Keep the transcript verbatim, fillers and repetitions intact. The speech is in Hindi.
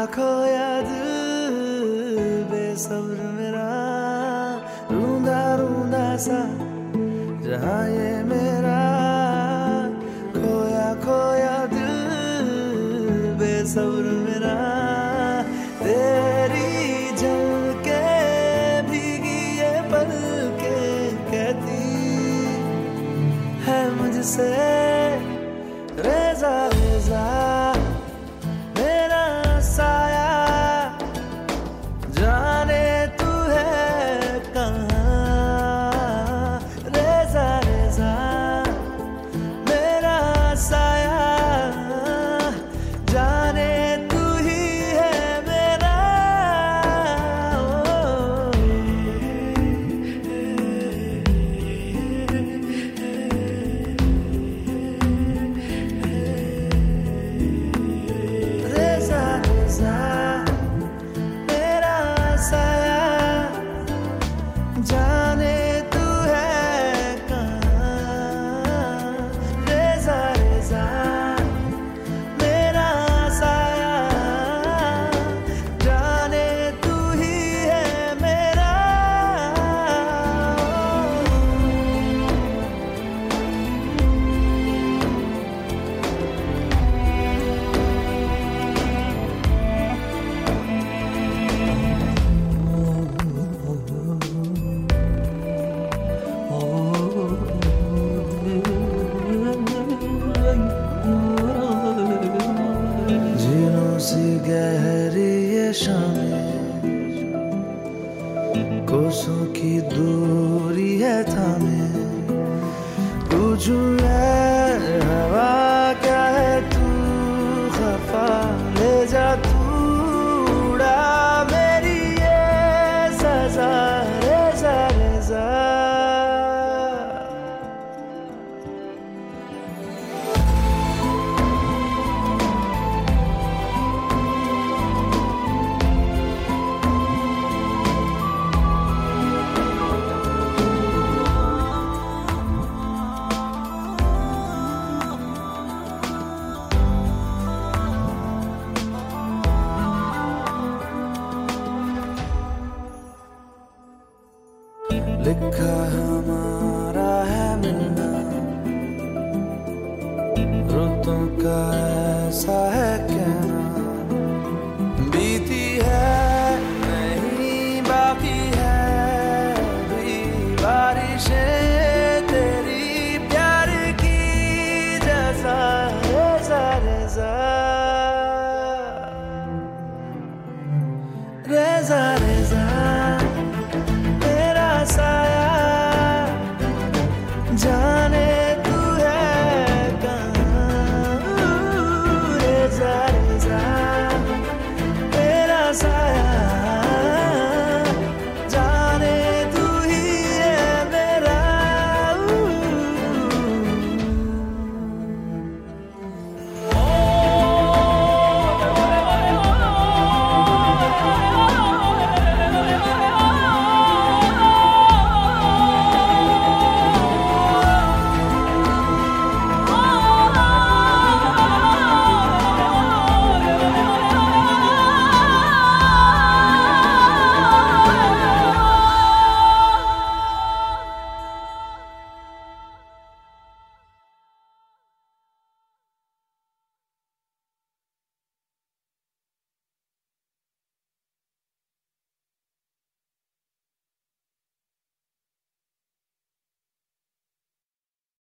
खोया दिल बेसब्र मेरा, रूंधा रूंधा सा जहाँ ये मेरा, खोया खोया दिल बेसब्र मेरा, तेरी झलके भीगी ये पलकें कहती है मुझसे, रेजा रेजा मेरा साया, जाने तू है कहाँ, रेजा रेजा मेरा साया, जाने तू ही है मेरा। रेजा रेजा मेरा साया, जाने तू है कहाँ, रेजा रेजा मेरा साया, जाने तू ही है मेरा। जीनों सी गहरी ये शामें, कोसों की दूरी है थामे, पूछूं है हवा क्या है तू खफा, ले जा तू उड़ा मेरी ये सजा, रेजा रेजा लिखा हमारा है मिलना, रुतों का ऐसा है कहना, बीती है नहीं बाकी है भी बारिशें तेरी प्यार की जैसा, रेजा रेजा रेजा